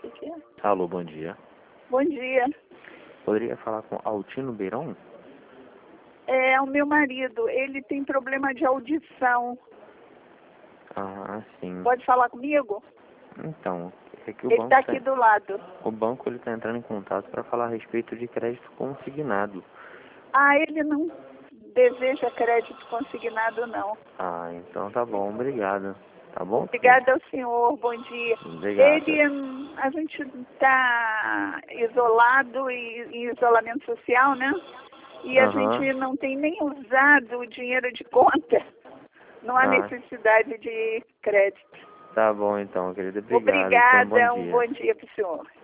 que é? Alô, bom dia. Bom dia. Poderia falar com Altino Beirão? É o meu marido. Ele tem problema de audição. Ah, sim. Pode falar comigo? Então, é que Ele está aqui do lado. o banco ele está entrando em contato para falar a respeito de crédito consignado. Ah, ele não deseja crédito consignado, não. Ah, então tá bom, obrigado. Tá bom? Obrigada ao senhor, bom dia. Obrigado. A gente está isolado e em isolamento social, né? E a Aham. gente não tem nem usado o dinheiro de conta. Não há Ah. necessidade de crédito. Tá bom então, querida. Obrigado. Tenha Obrigada, bom um dia. bom dia para o senhor.